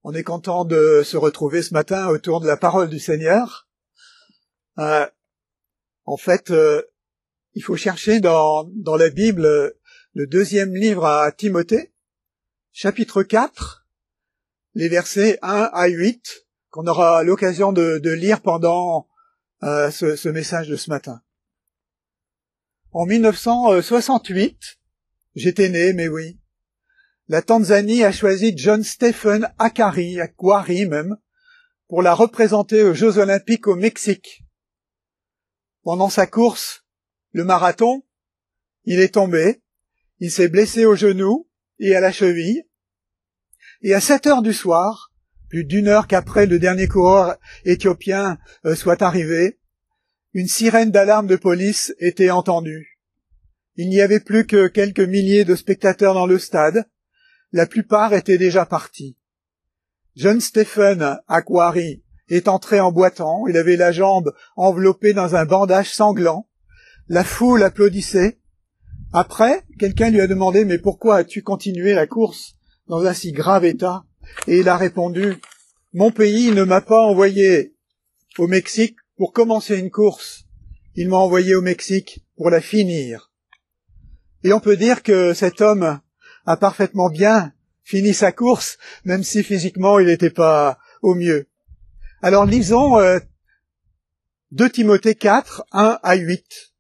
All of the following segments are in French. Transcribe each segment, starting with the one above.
On est content de se retrouver ce matin autour de la parole du Seigneur. En fait, il faut chercher dans la Bible le deuxième livre à Timothée, chapitre 4, les versets 1 à 8, qu'on aura l'occasion de lire pendant ce message de ce matin. En 1968, j'étais né, mais oui, la Tanzanie a choisi John Stephen Akhwari même, pour la représenter aux Jeux Olympiques au Mexique. Pendant sa course, le marathon, il est tombé, il s'est blessé au genou et à la cheville, et à 7 heures du soir, plus d'une heure qu'après le dernier coureur éthiopien soit arrivé, une sirène d'alarme de police était entendue. Il n'y avait plus que quelques milliers de spectateurs dans le stade. La plupart étaient déjà partis. John Stephen Akhwari est entré en boitant. Il avait la jambe enveloppée dans un bandage sanglant. La foule applaudissait. Après, quelqu'un lui a demandé « Mais pourquoi as-tu continué la course dans un si grave état ?» Et il a répondu « Mon pays ne m'a pas envoyé au Mexique pour commencer une course. Il m'a envoyé au Mexique pour la finir. » Et on peut dire que cet homme a parfaitement bien fini sa course, même si physiquement il n'était pas au mieux. Alors lisons 2 Timothée 4, 1 à 8.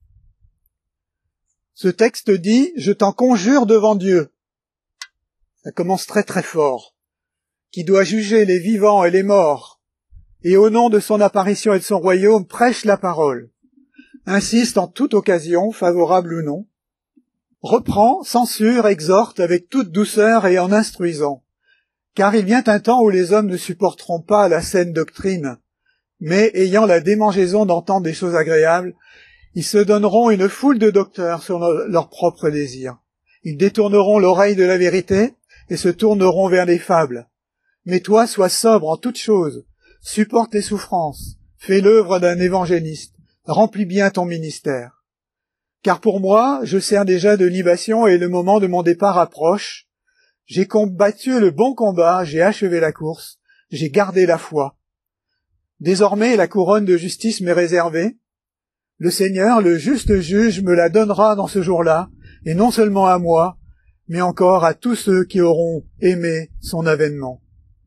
Ce texte dit « Je t'en conjure devant Dieu ». Ça commence très très fort. « Qui doit juger les vivants et les morts, et au nom de son apparition et de son royaume, prêche la parole. Insiste en toute occasion, favorable ou non. Reprend, censure, exhorte avec toute douceur et en instruisant. Car il vient un temps où les hommes ne supporteront pas la saine doctrine, mais ayant la démangeaison d'entendre des choses agréables, ils se donneront une foule de docteurs sur leurs propres désirs. Ils détourneront l'oreille de la vérité et se tourneront vers les fables. Mais toi, sois sobre en toutes choses, supporte tes souffrances, fais l'œuvre d'un évangéliste, remplis bien ton ministère. Car pour moi, je sers déjà de libation et le moment de mon départ approche. J'ai combattu le bon combat, j'ai achevé la course, j'ai gardé la foi. Désormais, la couronne de justice m'est réservée. Le Seigneur, le juste juge, me la donnera dans ce jour-là, et non seulement à moi, mais encore à tous ceux qui auront aimé son avènement.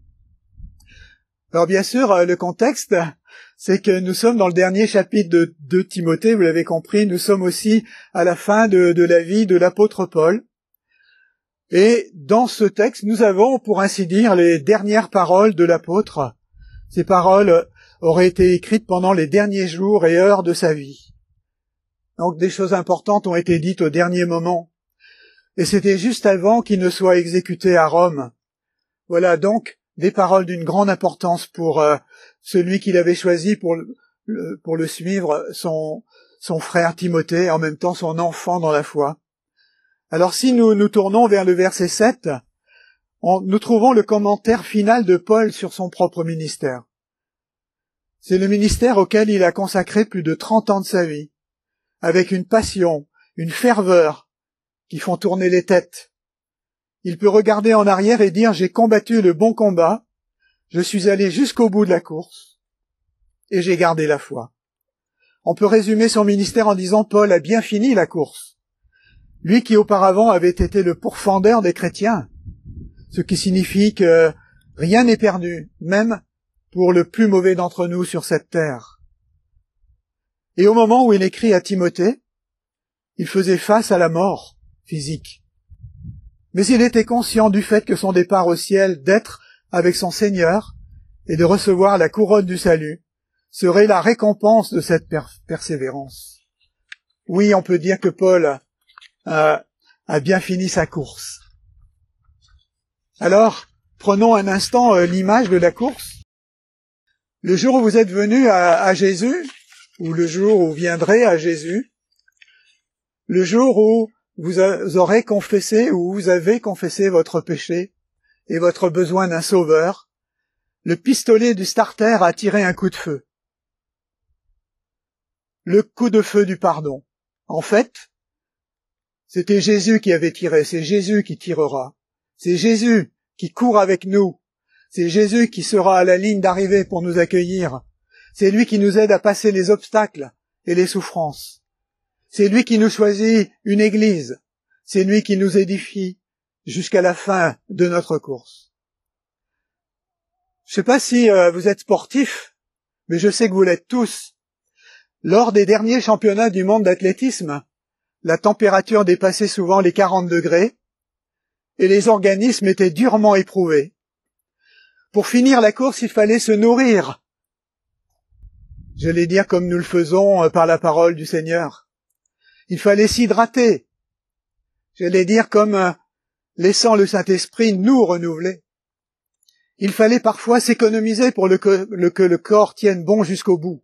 Alors bien sûr, le contexte, c'est que nous sommes dans le dernier chapitre de Timothée, vous l'avez compris, nous sommes aussi à la fin de la vie de l'apôtre Paul. Et dans ce texte, nous avons, pour ainsi dire, les dernières paroles de l'apôtre. Ces paroles auraient été écrites pendant les derniers jours et heures de sa vie. Donc des choses importantes ont été dites au dernier moment. Et c'était juste avant qu'il ne soit exécuté à Rome. Voilà donc des paroles d'une grande importance pour celui qu'il avait choisi pour le suivre, son frère Timothée, en même temps son enfant dans la foi. Alors si nous tournons vers le verset 7, nous trouvons le commentaire final de Paul sur son propre ministère. C'est le ministère auquel il a consacré plus de 30 ans de sa vie, avec une passion, une ferveur qui font tourner les têtes. Il peut regarder en arrière et dire « J'ai combattu le bon combat, je suis allé jusqu'au bout de la course, et j'ai gardé la foi. » On peut résumer son ministère en disant « Paul a bien fini la course. » Lui qui auparavant avait été le pourfendeur des chrétiens, ce qui signifie que rien n'est perdu, même pour le plus mauvais d'entre nous sur cette terre. Et au moment où il écrit à Timothée, il faisait face à la mort physique. Mais il était conscient du fait que son départ au ciel, d'être avec son Seigneur et de recevoir la couronne du salut, serait la récompense de cette persévérance. Oui, on peut dire que Paul a bien fini sa course. Alors, prenons un instant l'image de la course. Le jour où vous êtes venu à Jésus, ou le jour où vous viendrez à Jésus, le jour où vous aurez confessé ou vous avez confessé votre péché et votre besoin d'un sauveur, le pistolet du starter a tiré un coup de feu. Le coup de feu du pardon. En fait, c'était Jésus qui avait tiré, c'est Jésus qui tirera. C'est Jésus qui court avec nous C'est Jésus qui sera à la ligne d'arrivée pour nous accueillir. C'est lui qui nous aide à passer les obstacles et les souffrances. C'est lui qui nous choisit une église. C'est lui qui nous édifie jusqu'à la fin de notre course. Je ne sais pas si vous êtes sportifs, mais je sais que vous l'êtes tous. Lors des derniers championnats du monde d'athlétisme, la température dépassait souvent les 40 degrés et les organismes étaient durement éprouvés. Pour finir la course, il fallait se nourrir. J'allais dire comme nous le faisons par la parole du Seigneur. Il fallait s'hydrater. J'allais dire comme laissant le Saint-Esprit nous renouveler. Il fallait parfois s'économiser pour que le corps tienne bon jusqu'au bout.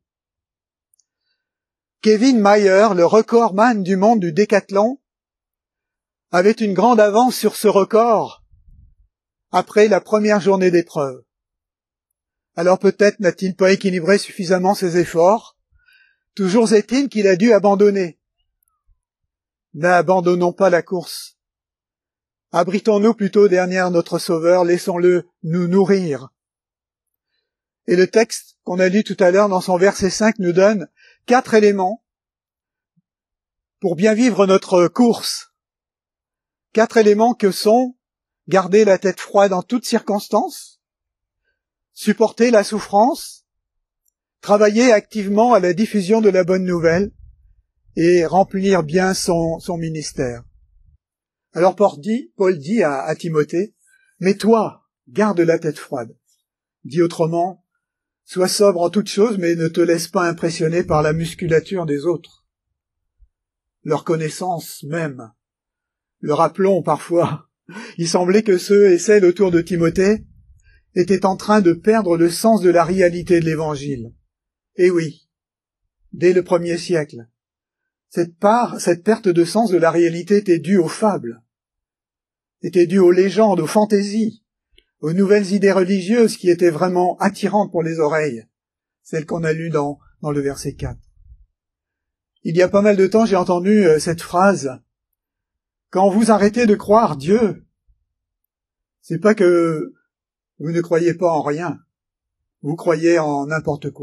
Kevin Mayer, le recordman du monde du décathlon, avait une grande avance sur ce record après la première journée d'épreuve. Alors peut-être n'a-t-il pas équilibré suffisamment ses efforts. Toujours est-il qu'il a dû abandonner. N'abandonnons pas la course. Abritons-nous plutôt derrière notre Sauveur, laissons-le nous nourrir. Et le texte qu'on a lu tout à l'heure dans son verset 5 nous donne 4 éléments pour bien vivre notre course. 4 éléments que sont garder la tête froide en toutes circonstances, supporter la souffrance, travailler activement à la diffusion de la bonne nouvelle et remplir bien son ministère. Alors Paul dit à Timothée, « Mais toi, garde la tête froide. » Dit autrement, « Sois sobre en toutes choses, mais ne te laisse pas impressionner par la musculature des autres. » Leur connaissance même. Le rappelons parfois, il semblait que ceux et celles autour de Timothée étaient en train de perdre le sens de la réalité de l'Évangile. Et oui, dès le 1er siècle, cette perte de sens de la réalité était due aux fables, était due aux légendes, aux fantaisies, aux nouvelles idées religieuses qui étaient vraiment attirantes pour les oreilles, celles qu'on a lues dans le verset 4. Il y a pas mal de temps, j'ai entendu cette phrase, « Quand vous arrêtez de croire Dieu, c'est pas que vous ne croyez pas en rien, vous croyez en n'importe quoi. »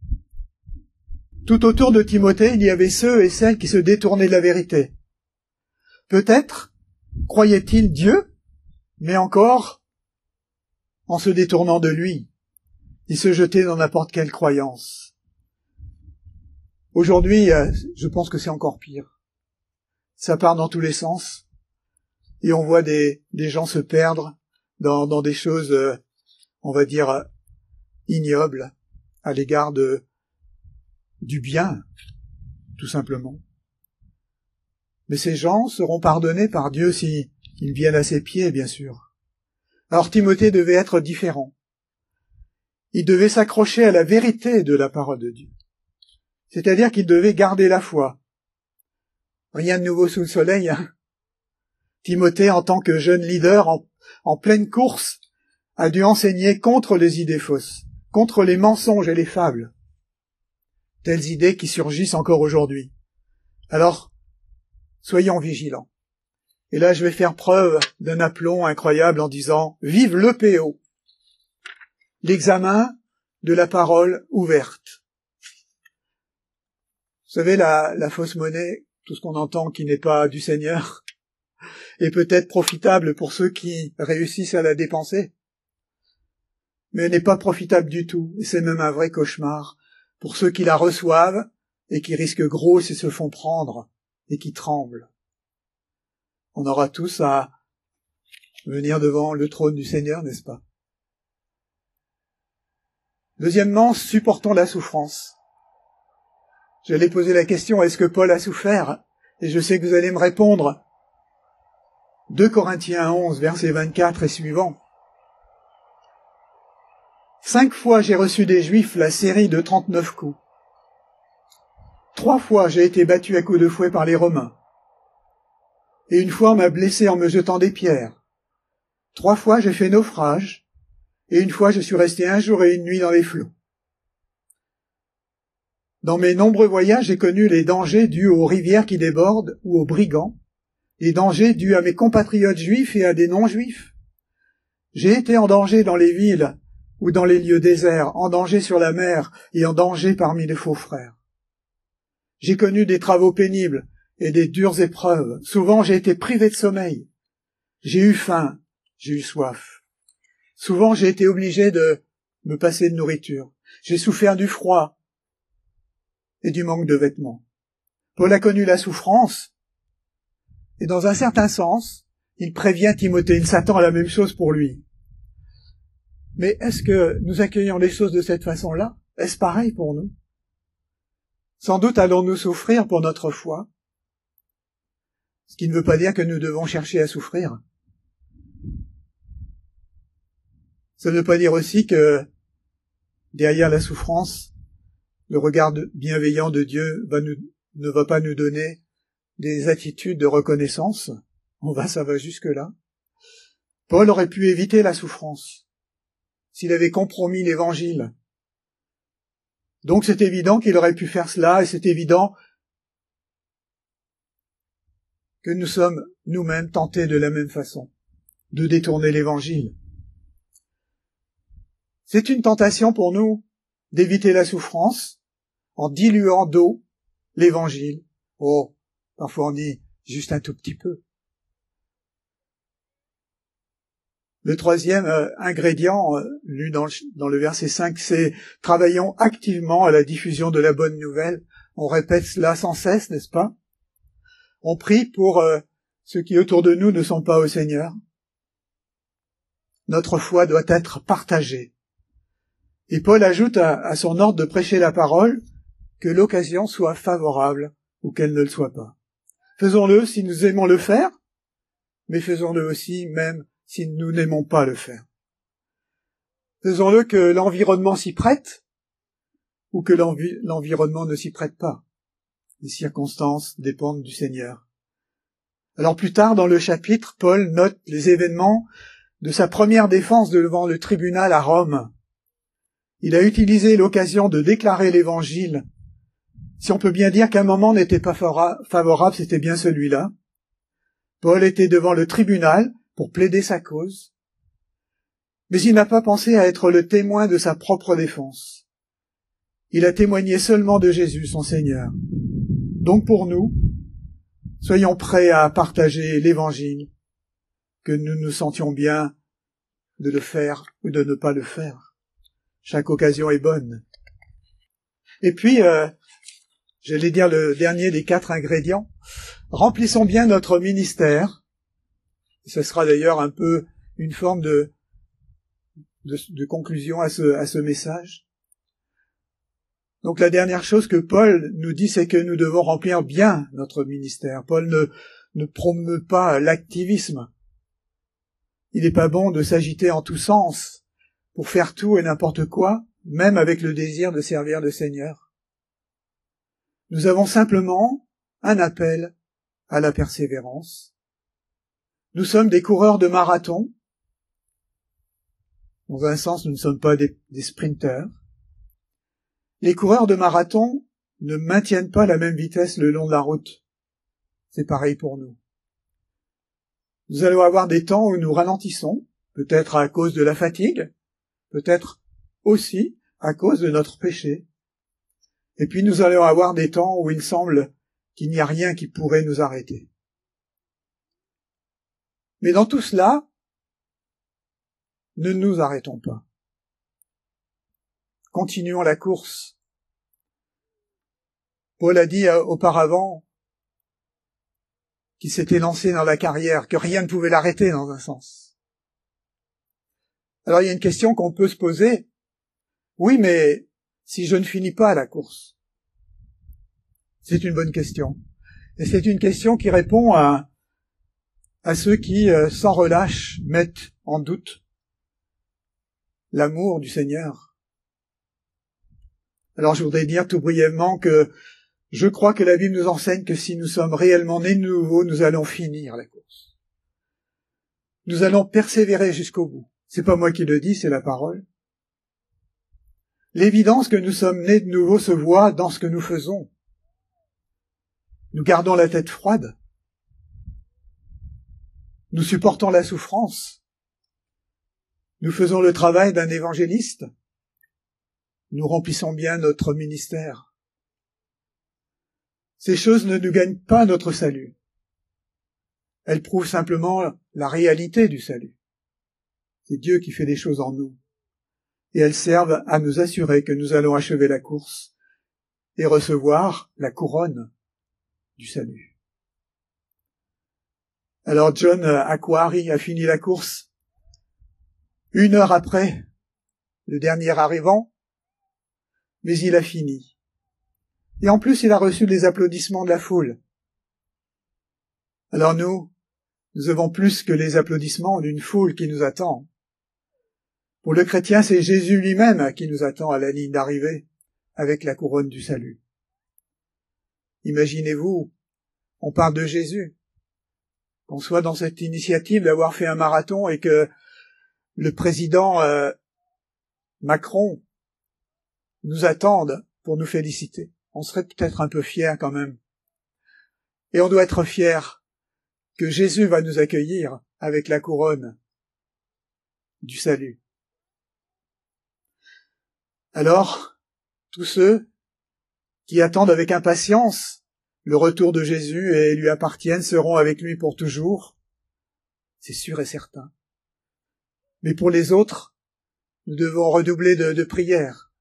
Tout autour de Timothée, il y avait ceux et celles qui se détournaient de la vérité. Peut-être croyait-il Dieu, mais encore, en se détournant de lui, il se jetait dans n'importe quelle croyance. Aujourd'hui, je pense que c'est encore pire. Ça part dans tous les sens, et on voit des gens se perdre dans des choses, on va dire, ignobles à l'égard du bien, tout simplement. Mais ces gens seront pardonnés par Dieu s'ils viennent à ses pieds, bien sûr. Alors Timothée devait être différent. Il devait s'accrocher à la vérité de la parole de Dieu. C'est-à-dire qu'il devait garder la foi. Rien de nouveau sous le soleil, hein. Timothée, en tant que jeune leader en pleine course, a dû enseigner contre les idées fausses, contre les mensonges et les fables. Telles idées qui surgissent encore aujourd'hui. Alors, soyons vigilants. Et là, je vais faire preuve d'un aplomb incroyable en disant « Vive l'EPO !» L'examen de la parole ouverte. Vous savez, la fausse monnaie, tout ce qu'on entend qui n'est pas du Seigneur, est peut-être profitable pour ceux qui réussissent à la dépenser, mais elle n'est pas profitable du tout, et c'est même un vrai cauchemar pour ceux qui la reçoivent et qui risquent gros s'ils se font prendre et qui tremblent. On aura tous à venir devant le trône du Seigneur, n'est-ce pas? Deuxièmement, supportons la souffrance. J'allais poser la question, est-ce que Paul a souffert? Et je sais que vous allez me répondre. 2 Corinthiens 11, verset 24 et suivant. 5 fois j'ai reçu des Juifs la série de 39 coups. 3 fois j'ai été battu à coups de fouet par les Romains. Et 1 fois on m'a blessé en me jetant des pierres. 3 fois j'ai fait naufrage. Et 1 fois je suis resté 1 jour et 1 nuit dans les flots. Dans mes nombreux voyages, j'ai connu les dangers dus aux rivières qui débordent ou aux brigands, les dangers dus à mes compatriotes juifs et à des non-juifs, J'ai été en danger dans les villes ou dans les lieux déserts, en danger sur la mer et en danger parmi les faux frères. J'ai connu des travaux pénibles et des dures épreuves. Souvent j'ai été privé de sommeil. J'ai eu faim, j'ai eu soif. Souvent j'ai été obligé de me passer de nourriture. J'ai souffert du froid et du manque de vêtements. Paul a connu la souffrance, et dans un certain sens, il prévient Timothée, il s'attend à la même chose pour lui. Mais est-ce que nous accueillons les choses de cette façon-là? Est-ce pareil pour nous? Sans doute allons-nous souffrir pour notre foi, ce qui ne veut pas dire que nous devons chercher à souffrir. Ça ne veut pas dire aussi que derrière la souffrance, le regard bienveillant de Dieu ne va pas nous donner des attitudes de reconnaissance. Ça va jusque-là. Paul aurait pu éviter la souffrance s'il avait compromis l'évangile. Donc c'est évident qu'il aurait pu faire cela, et c'est évident que nous sommes nous-mêmes tentés de la même façon de détourner l'évangile. C'est une tentation pour nous d'éviter la souffrance en diluant d'eau l'évangile. Oh, parfois on dit juste un tout petit peu. Le troisième ingrédient, lu dans le verset 5, c'est « Travaillons activement à la diffusion de la bonne nouvelle ». On répète cela sans cesse, n'est-ce pas? On prie pour ceux qui autour de nous ne sont pas au Seigneur. Notre foi doit être partagée. Et Paul ajoute à son ordre de prêcher la parole que l'occasion soit favorable ou qu'elle ne le soit pas. Faisons-le si nous aimons le faire, mais faisons-le aussi même si nous n'aimons pas le faire. Faisons-le que l'environnement s'y prête ou que l'environnement ne s'y prête pas. Les circonstances dépendent du Seigneur. Alors plus tard dans le chapitre, Paul note les événements de sa première défense devant le tribunal à Rome. Il a utilisé l'occasion de déclarer l'Évangile. Si on peut bien dire qu'un moment n'était pas favorable, c'était bien celui-là. Paul était devant le tribunal pour plaider sa cause, mais il n'a pas pensé à être le témoin de sa propre défense. Il a témoigné seulement de Jésus, son Seigneur. Donc pour nous, soyons prêts à partager l'Évangile, que nous nous sentions bien de le faire ou de ne pas le faire. Chaque occasion est bonne. Et puis, j'allais dire le dernier des 4 ingrédients, remplissons bien notre ministère. Ce sera d'ailleurs un peu une forme de conclusion à ce message. Donc la dernière chose que Paul nous dit, c'est que nous devons remplir bien notre ministère. Paul ne promeut pas l'activisme. Il n'est pas bon de s'agiter en tous sens pour faire tout et n'importe quoi, même avec le désir de servir le Seigneur. Nous avons simplement un appel à la persévérance. Nous sommes des coureurs de marathon. Dans un sens, nous ne sommes pas des sprinteurs. Les coureurs de marathon ne maintiennent pas la même vitesse le long de la route. C'est pareil pour nous. Nous allons avoir des temps où nous ralentissons, peut-être à cause de la fatigue, peut-être aussi à cause de notre péché. Et puis nous allons avoir des temps où il semble qu'il n'y a rien qui pourrait nous arrêter. Mais dans tout cela, ne nous arrêtons pas. Continuons la course. Paul a dit auparavant qu'il s'était lancé dans la carrière, que rien ne pouvait l'arrêter dans un sens. Alors il y a une question qu'on peut se poser. Oui, mais si je ne finis pas la course? C'est une bonne question. Et c'est une question qui répond à ceux qui, sans relâche, mettent en doute l'amour du Seigneur. Alors je voudrais dire tout brièvement que je crois que la Bible nous enseigne que si nous sommes réellement nés de nouveau, nous allons finir la course. Nous allons persévérer jusqu'au bout. C'est pas moi qui le dis, c'est la parole. L'évidence que nous sommes nés de nouveau se voit dans ce que nous faisons. Nous gardons la tête froide. Nous supportons la souffrance. Nous faisons le travail d'un évangéliste. Nous remplissons bien notre ministère. Ces choses ne nous gagnent pas notre salut. Elles prouvent simplement la réalité du salut. C'est Dieu qui fait des choses en nous. Et elles servent à nous assurer que nous allons achever la course et recevoir la couronne du salut. Alors John Aquari a fini la course 1 heure après le dernier arrivant, mais il a fini. Et en plus, il a reçu les applaudissements de la foule. Alors nous avons plus que les applaudissements d'une foule qui nous attend. Pour le chrétien, c'est Jésus lui-même qui nous attend à la ligne d'arrivée avec la couronne du salut. Imaginez-vous, on parle de Jésus, qu'on soit dans cette initiative d'avoir fait un marathon et que le président Macron nous attende pour nous féliciter. On serait peut-être un peu fiers quand même. Et on doit être fiers que Jésus va nous accueillir avec la couronne du salut. Alors, tous ceux qui attendent avec impatience le retour de Jésus et lui appartiennent seront avec lui pour toujours. C'est sûr et certain. Mais pour les autres, nous devons redoubler de prières.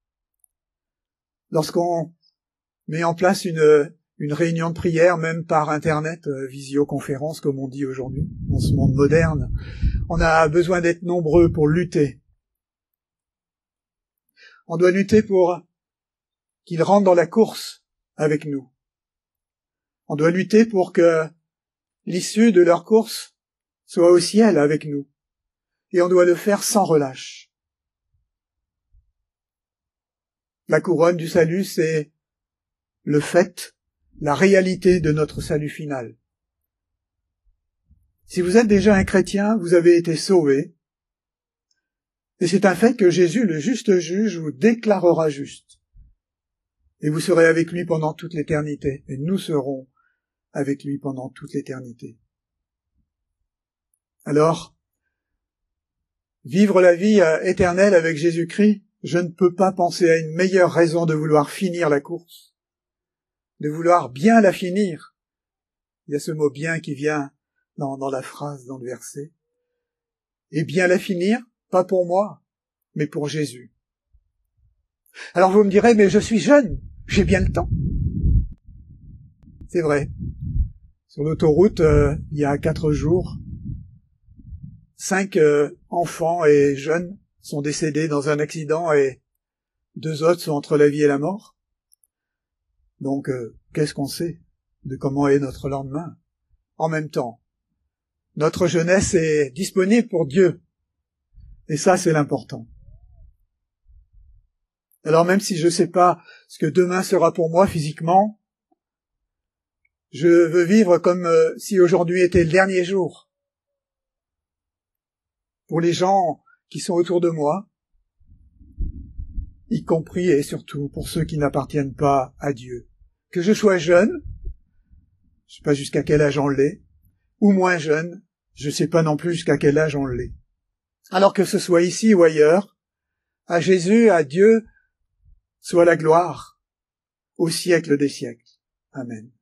Lorsqu'on met en place une réunion de prière, même par Internet, visioconférence comme on dit aujourd'hui, dans ce monde moderne, on a besoin d'être nombreux pour lutter. On doit lutter pour qu'ils rentrent dans la course avec nous. On doit lutter pour que l'issue de leur course soit au ciel avec nous. Et on doit le faire sans relâche. La couronne du salut, c'est le fait, la réalité de notre salut final. Si vous êtes déjà un chrétien, vous avez été sauvé. Et c'est un fait que Jésus, le juste juge, vous déclarera juste. Et vous serez avec lui pendant toute l'éternité. Et nous serons avec lui pendant toute l'éternité. Alors, vivre la vie éternelle avec Jésus-Christ, je ne peux pas penser à une meilleure raison de vouloir finir la course, de vouloir bien la finir. Il y a ce mot « bien » qui vient dans la phrase, dans le verset. Et bien la finir, pas pour moi, mais pour Jésus. Alors vous me direz, mais je suis jeune, j'ai bien le temps. C'est vrai. Sur l'autoroute, il y a 4 jours, 5 enfants et jeunes sont décédés dans un accident et 2 autres sont entre la vie et la mort. Donc, qu'est-ce qu'on sait de comment est notre lendemain? En même temps, notre jeunesse est disponible pour Dieu. Et ça, c'est l'important. Alors même si je ne sais pas ce que demain sera pour moi physiquement, je veux vivre comme si aujourd'hui était le dernier jour. Pour les gens qui sont autour de moi, y compris et surtout pour ceux qui n'appartiennent pas à Dieu. Que je sois jeune, je ne sais pas jusqu'à quel âge on l'est, ou moins jeune, je ne sais pas non plus jusqu'à quel âge on l'est. Alors que ce soit ici ou ailleurs, à Jésus, à Dieu, soit la gloire au siècle des siècles. Amen.